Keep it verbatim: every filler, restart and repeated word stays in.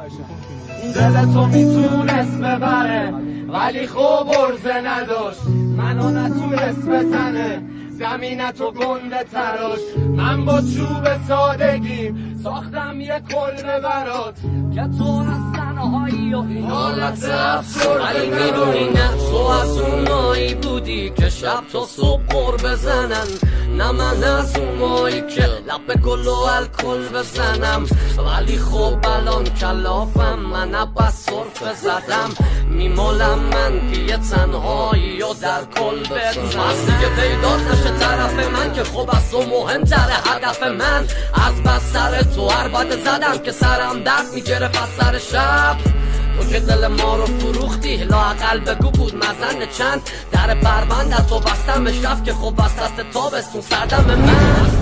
دل تو میتونست ببره ولی خوب عرضه نداشت، منو نتونست بزنه زمینتو گنده تراش. من با چوب سادگیم ساختم یه کلبه برات که تو از تنهایی و این حالت افسرده، ولی میدونی نه تو از اونایی بودی که شب تا صبح قر بزنن، نه من از اونایی که لب گل و الکل بزنم. ولی خب الان کلافم، من عباس سرفه زدم، میمالم من که یه تنهایی و در کل بزنم. از دیگه پیدات نشه طرف من که خب از تو مهمتره هدف من. از بستر تو هر بده زدم که سرم درد میگرفت از سر شب. تو که دل ما رو فروختی لااقل بگو بود مزن چند. در پرونده تو بستم شف که خب وسط تابستون سردم من.